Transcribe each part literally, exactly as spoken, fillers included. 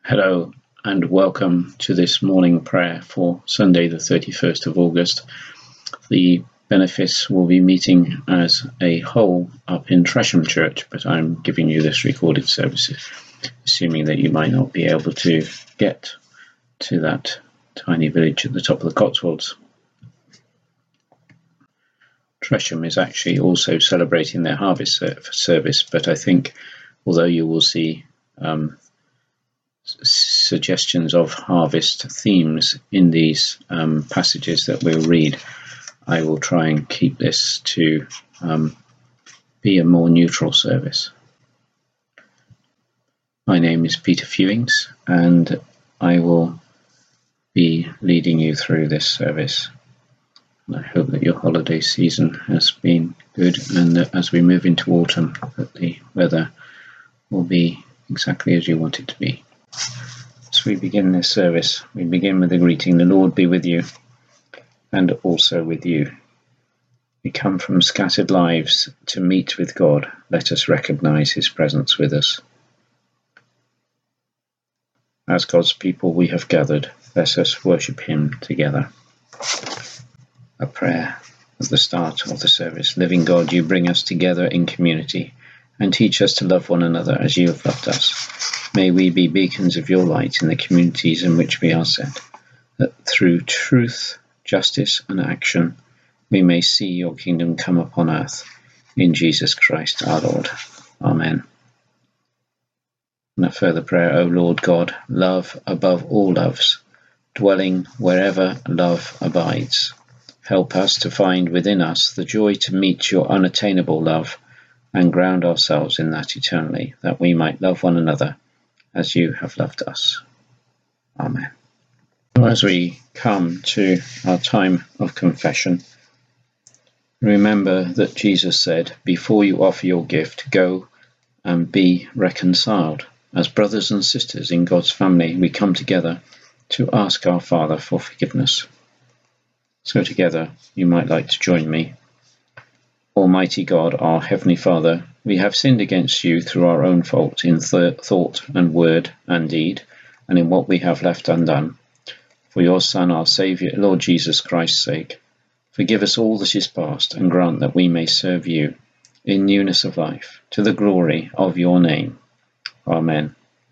Hello and welcome to this morning prayer for Sunday the thirty-first of August. The benefice will be meeting as a whole up in Tresham Church, but I'm giving you this recorded service, assuming that you might not be able to get to that tiny village at the top of the Cotswolds. Tresham is actually also celebrating their harvest service, but I think although you will see um, suggestions of harvest themes in these um, passages that we'll read, I will try and keep this to um, be a more neutral service. My name is Peter Fewings and I will be leading you through this service. And I hope that your holiday season has been good and that as we move into autumn that the weather will be exactly as you want it to be. As we begin this service, we begin with a greeting. The Lord be with you, and also with you. We come from scattered lives to meet with God. Let us recognize his presence with us. As God's people we have gathered, let us worship him together. A prayer at the start of the service. Living God, you bring us together in community and teach us to love one another as you have loved us. May we be beacons of your light in the communities in which we are set, that through truth, justice and action we may see your kingdom come upon earth. In Jesus Christ our Lord. Amen. And a further prayer. O Lord God, love above all loves, dwelling wherever love abides. Help us to find within us the joy to meet your unattainable love and ground ourselves in that eternally, that we might love one another as you have loved us. Amen. As we come to our time of confession, remember that Jesus said, before you offer your gift, go and be reconciled. As brothers and sisters in God's family, we come together to ask our Father for forgiveness. So together, you might like to join me. Almighty God, our Heavenly Father, we have sinned against you through our own fault in th- thought and word and deed, and in what we have left undone. For your Son, our Saviour, Lord Jesus Christ's sake, forgive us all that is past, and grant that we may serve you in newness of life, to the glory of your name. Amen.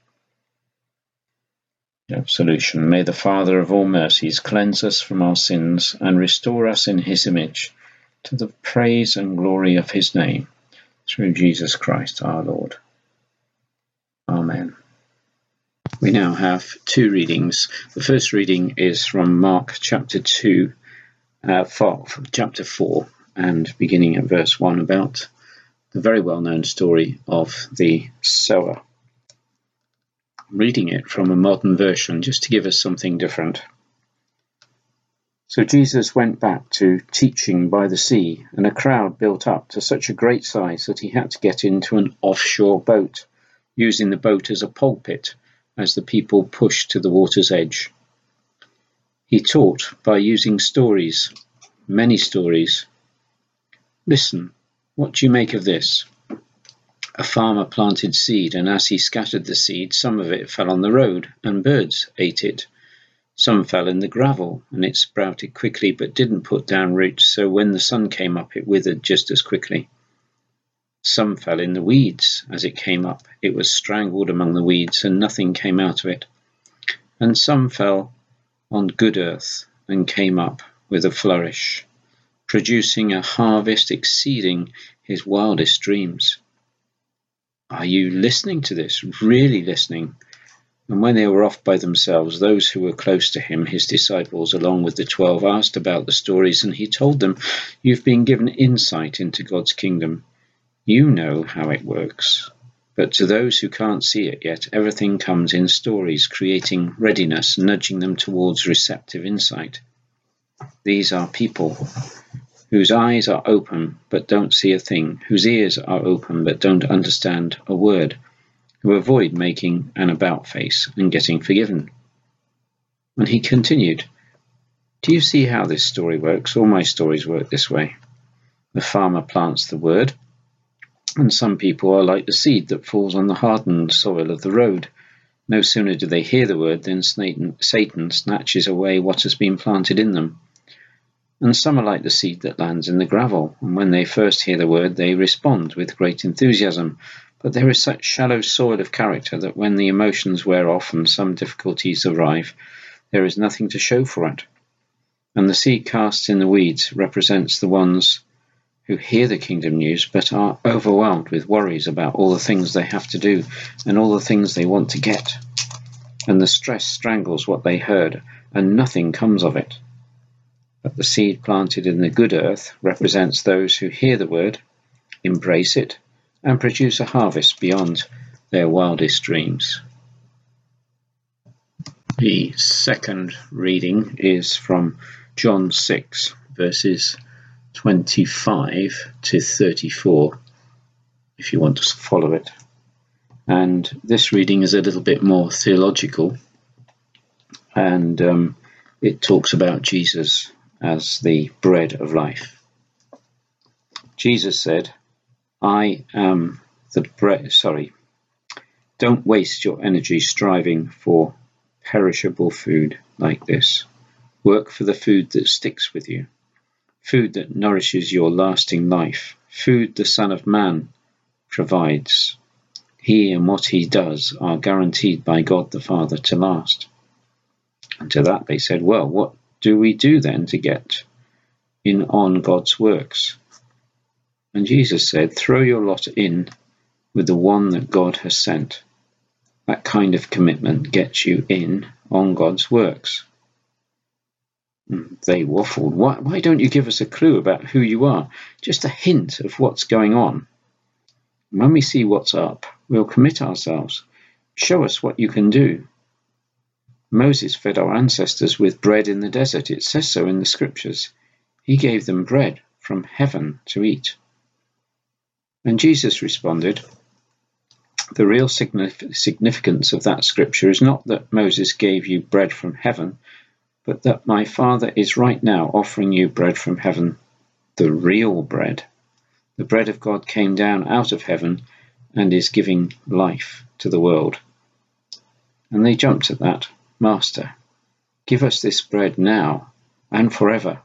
Absolution. May the Father of all mercies cleanse us from our sins and restore us in his image, to the praise and glory of his name, through Jesus Christ our Lord. Amen. We now have two readings. The first reading is from Mark chapter two, uh, four, chapter four, and beginning at verse one, about the very well-known story of the sower. I'm reading it from a modern version just to give us something different. So Jesus went back to teaching by the sea, and a crowd built up to such a great size that he had to get into an offshore boat, using the boat as a pulpit as the people pushed to the water's edge. He taught by using stories, many stories. Listen, what do you make of this? A farmer planted seed, and as he scattered the seed, some of it fell on the road, and birds ate it. Some fell in the gravel, and it sprouted quickly but didn't put down roots, so when the sun came up it withered just as quickly. Some fell in the weeds. As it came up, it was strangled among the weeds, and nothing came out of it. And some fell on good earth, and came up with a flourish, producing a harvest exceeding his wildest dreams. Are you listening to this? Really listening? And when they were off by themselves, those who were close to him, his disciples, along with the twelve, asked about the stories, and he told them, you've been given insight into God's kingdom. You know how it works. But to those who can't see it yet, everything comes in stories, creating readiness, nudging them towards receptive insight. These are people whose eyes are open but don't see a thing, whose ears are open but don't understand a word, who avoid making an about face and getting forgiven. And he continued, do you see how this story works? All my stories work this way. The farmer plants the word, and some people are like the seed that falls on the hardened soil of the road. No sooner do they hear the word than Satan snatches away what has been planted in them. And some are like the seed that lands in the gravel, and when they first hear the word, they respond with great enthusiasm. But there is such shallow soil of character that when the emotions wear off and some difficulties arrive, there is nothing to show for it. And the seed cast in the weeds represents the ones who hear the kingdom news but are overwhelmed with worries about all the things they have to do and all the things they want to get. And the stress strangles what they heard, and nothing comes of it. But the seed planted in the good earth represents those who hear the word, embrace it, and produce a harvest beyond their wildest dreams. The second reading is from John six, verses twenty-five to thirty-four, if you want to follow it. And this reading is a little bit more theological, and um, it talks about Jesus as the bread of life. Jesus said, I am the bread, sorry, don't waste your energy striving for perishable food like this. Work for the food that sticks with you, food that nourishes your lasting life, food the Son of Man provides. He and what he does are guaranteed by God the Father to last. And to that they said, well, what do we do then to get in on God's works? And Jesus said, throw your lot in with the one that God has sent. That kind of commitment gets you in on God's works. They waffled. Why, why don't you give us a clue about who you are? Just a hint of what's going on. When we see what's up, we'll commit ourselves. Show us what you can do. Moses fed our ancestors with bread in the desert. It says so in the scriptures. He gave them bread from heaven to eat. And Jesus responded, the real significance of that scripture is not that Moses gave you bread from heaven, but that my Father is right now offering you bread from heaven, the real bread. The bread of God came down out of heaven and is giving life to the world. And they jumped at that. Master, give us this bread now and forever.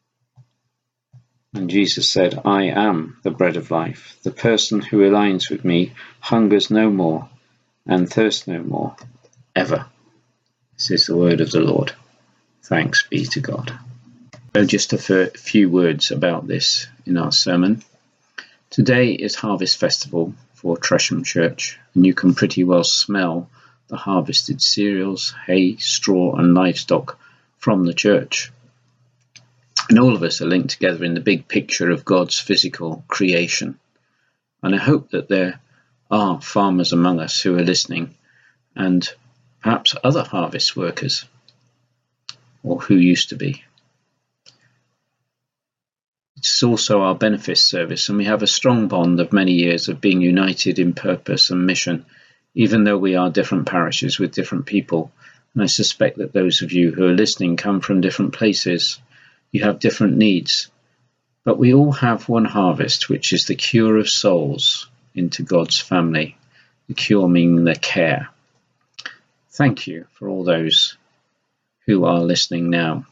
And Jesus said, I am the bread of life. The person who aligns with me hungers no more and thirsts no more, ever. This is the word of the Lord. Thanks be to God. So just a few words about this in our sermon. Today is Harvest Festival for Tresham Church, and you can pretty well smell the harvested cereals, hay, straw and livestock from the church. And all of us are linked together in the big picture of God's physical creation. And I hope that there are farmers among us who are listening, and perhaps other harvest workers, or who used to be. It's also our benefice service, and we have a strong bond of many years of being united in purpose and mission, even though we are different parishes with different people. And I suspect that those of you who are listening come from different places. You have different needs. But we all have one harvest, which is the cure of souls into God's family. The cure meaning the care. Thank you for all those who are listening now.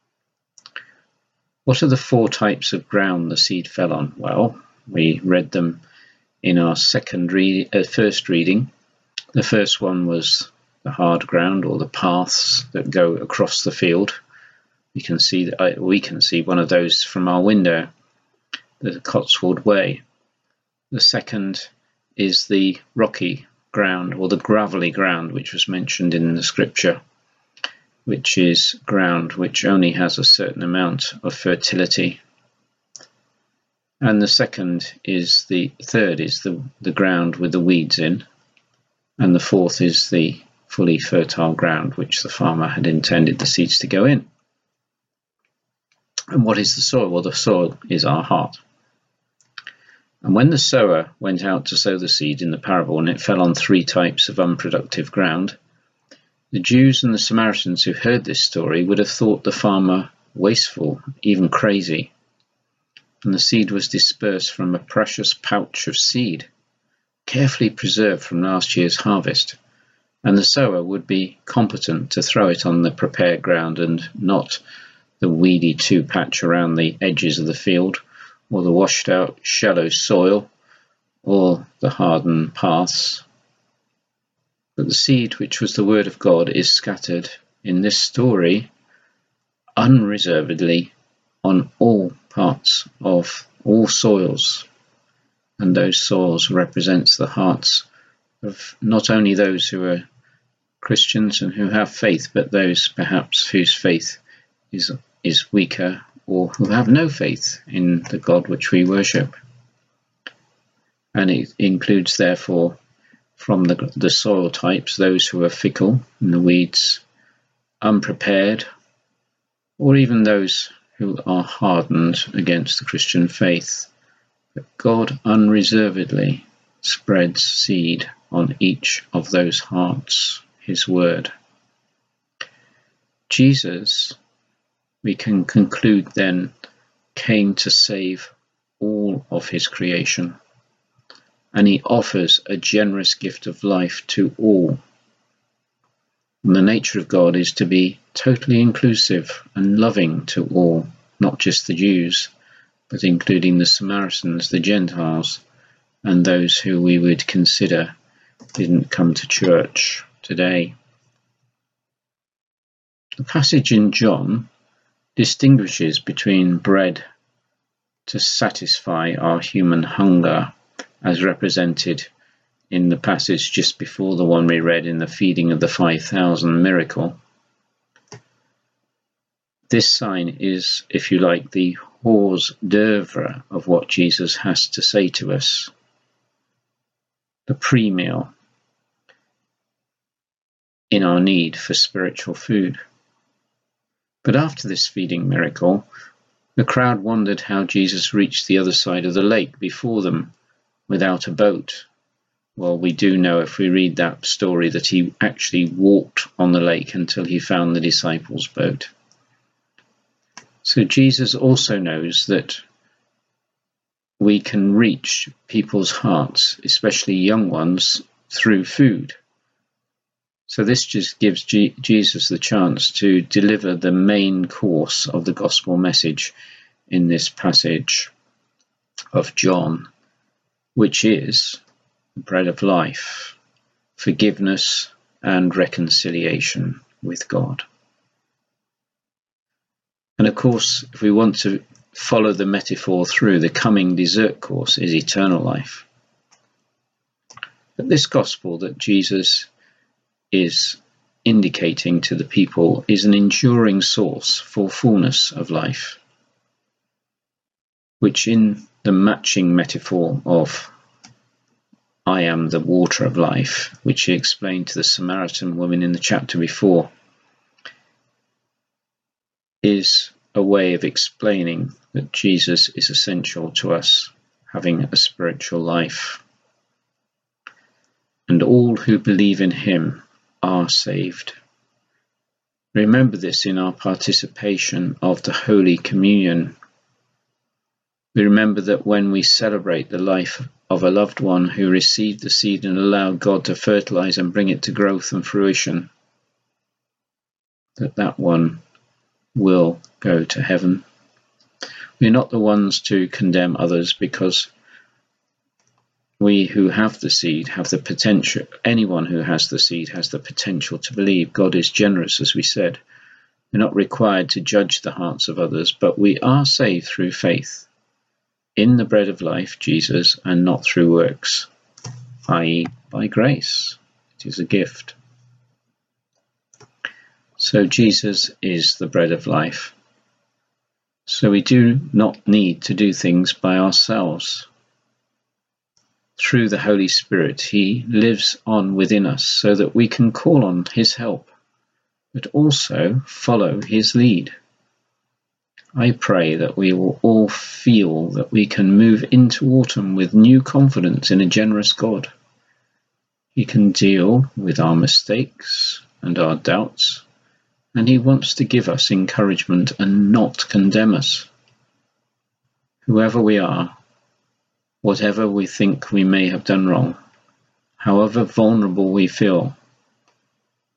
What are the four types of ground the seed fell on? Well, we read them in our second read, uh, first reading. The first one was the hard ground, or the paths that go across the field. We can see that uh, we can see one of those from our window, the Cotswold Way. The second is the rocky ground, or the gravelly ground, which was mentioned in the scripture, which is ground which only has a certain amount of fertility. And the second is the third is the, the ground with the weeds in. And the fourth is the fully fertile ground which the farmer had intended the seeds to go in. And what is the soil? Well, the soil is our heart. And when the sower went out to sow the seed in the parable, and it fell on three types of unproductive ground, the Jews and the Samaritans who heard this story would have thought the farmer wasteful, even crazy. And the seed was dispersed from a precious pouch of seed, carefully preserved from last year's harvest. and the sower would be competent to throw it on the prepared ground and not the weedy two-patch around the edges of the field, or the washed-out shallow soil, or the hardened paths. But the seed, which was the word of God, is scattered in this story unreservedly on all parts of all soils, and those soils represents the hearts of not only those who are Christians and who have faith, but those perhaps whose faith is is weaker, or who have no faith in the God which we worship. And it includes, therefore, from the, the soil types, those who are fickle in the weeds, unprepared, or even those who are hardened against the Christian faith. But God unreservedly spreads seed on each of those hearts, his word. Jesus, we can conclude then, came to save all of his creation, and he offers a generous gift of life to all. And the nature of God is to be totally inclusive and loving to all, not just the Jews, but including the Samaritans, the Gentiles, and those who we would consider didn't come to church today. The passage in John distinguishes between bread to satisfy our human hunger, as represented in the passage just before the one we read in the feeding of the five thousand miracle. This sign is, if you like, the hors d'oeuvre of what Jesus has to say to us, the pre-meal in our need for spiritual food. But after this feeding miracle, the crowd wondered how Jesus reached the other side of the lake before them without a boat. Well, we do know, if we read that story, that he actually walked on the lake until he found the disciples' boat. So Jesus also knows that we can reach people's hearts, especially young ones, through food. So this just gives G- Jesus the chance to deliver the main course of the gospel message in this passage of John, which is the bread of life, forgiveness and reconciliation with God. And of course, if we want to follow the metaphor through, the coming dessert course is eternal life. But this gospel that Jesus is indicating to the people is an enduring source for fullness of life, which in the matching metaphor of I am the water of life, which he explained to the Samaritan woman in the chapter before, is a way of explaining that Jesus is essential to us having a spiritual life. And all who believe in him are saved. Remember this in our participation of the Holy Communion. We remember that when we celebrate the life of a loved one who received the seed and allowed God to fertilize and bring it to growth and fruition, that that one will go to heaven. We're not the ones to condemn others, because we who have the seed have the potential, anyone who has the seed has the potential to believe. God is generous, as we said. We're not required to judge the hearts of others, but we are saved through faith in the bread of life, Jesus, and not through works, that is by grace. It is a gift. So Jesus is the bread of life. So we do not need to do things by ourselves. Through the Holy Spirit, he lives on within us so that we can call on his help, but also follow his lead. I pray that we will all feel that we can move into autumn with new confidence in a generous God. He can deal with our mistakes and our doubts, and he wants to give us encouragement and not condemn us. Whoever we are, whatever we think we may have done wrong, however vulnerable we feel,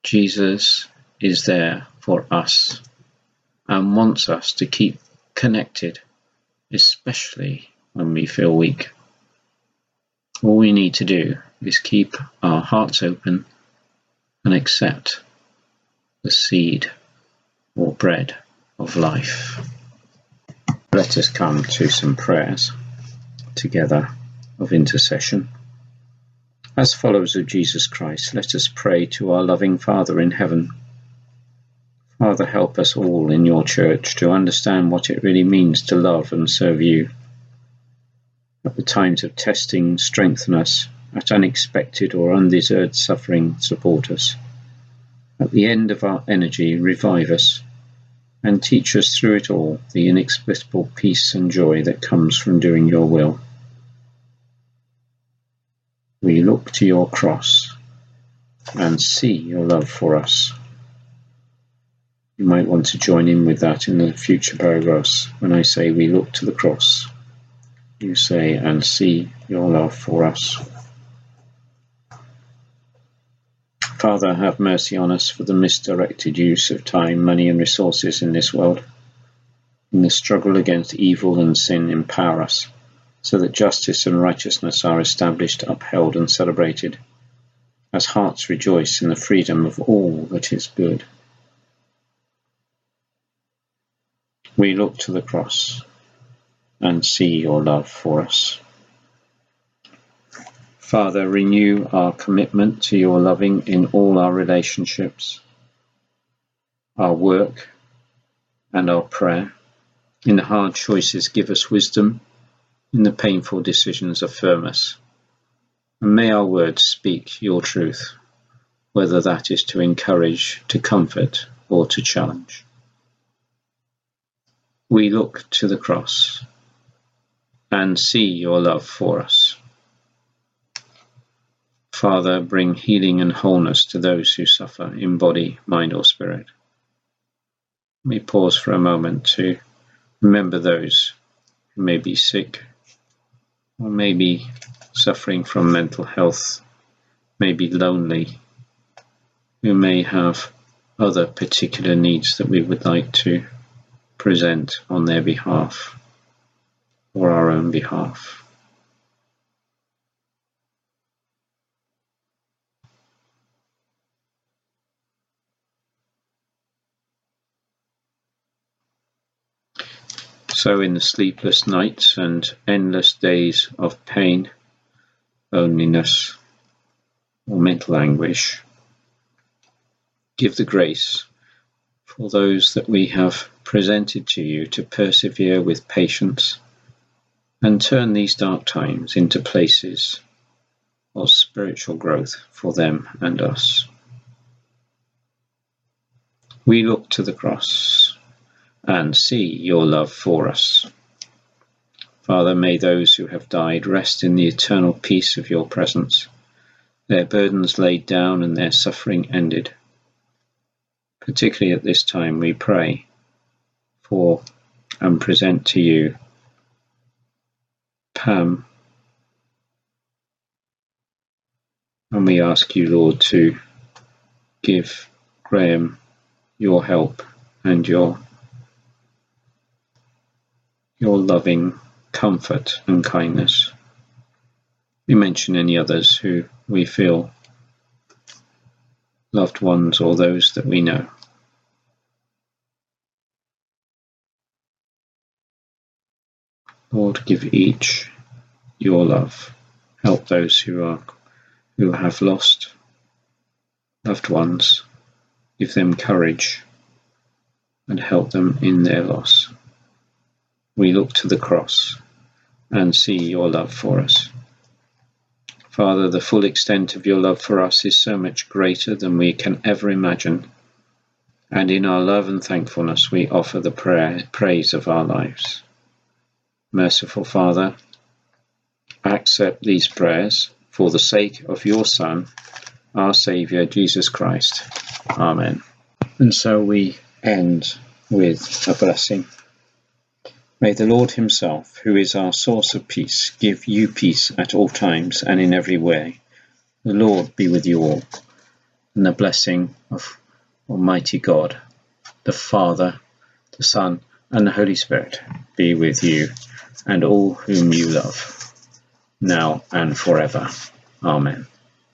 Jesus is there for us and wants us to keep connected, especially when we feel weak. All we need to do is keep our hearts open and accept the seed or bread of life. Let us come to some prayers together of intercession. As followers of Jesus Christ, let us pray to our loving Father in heaven. Father, help us all in your church to understand what it really means to love and serve you. At the times of testing, strengthen us. At unexpected or undeserved suffering, support us. At the end of our energy, revive us, and teach us through it all the inexplicable peace and joy that comes from doing your will. We look to your cross and see your love for us. You might want to join in with that in the future paragraphs. When I say we look to the cross, you say, and see your love for us. Father, have mercy on us for the misdirected use of time, money and resources in this world. In the struggle against evil and sin, empower us, so that justice and righteousness are established, upheld and celebrated, as hearts rejoice in the freedom of all that is good. We look to the cross and see your love for us. Father, renew our commitment to your loving in all our relationships, our work and our prayer. In the hard choices, give us wisdom. In the painful decisions, affirm us. And may our words speak your truth, whether that is to encourage, to comfort, or to challenge. We look to the cross and see your love for us. Father, bring healing and wholeness to those who suffer in body, mind, or spirit. Let me pause for a moment to remember those who may be sick, or may be suffering from mental health, may be lonely, who may have other particular needs that we would like to present on their behalf or our own behalf. So in the sleepless nights and endless days of pain, loneliness, or mental anguish, give the grace for those that we have presented to you to persevere with patience and turn these dark times into places of spiritual growth for them and us. We look to the cross and see your love for us. Father, may those who have died rest in the eternal peace of your presence, their burdens laid down and their suffering ended. Particularly at this time, we pray for and present to you Pam, and we ask you, Lord, to give Graham your help and your your loving comfort and kindness. We mention any others who we feel loved ones or those that we know. Lord, give each your love. Help those who are who have lost loved ones. Give them courage and help them in their loss. We look to the cross and see your love for us. Father, the full extent of your love for us is so much greater than we can ever imagine. And in our love and thankfulness, we offer the prayer, praise of our lives. Merciful Father, accept these prayers for the sake of your Son, our Saviour, Jesus Christ. Amen. And so we end with a blessing. May the Lord himself, who is our source of peace, give you peace at all times and in every way. The Lord be with you all. and the blessing of Almighty God, the Father, the Son, and the Holy Spirit be with you and all whom you love, now and forever. Amen.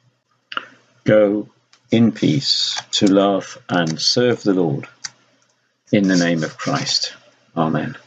Go in peace to love and serve the Lord. In the name of Christ. Amen.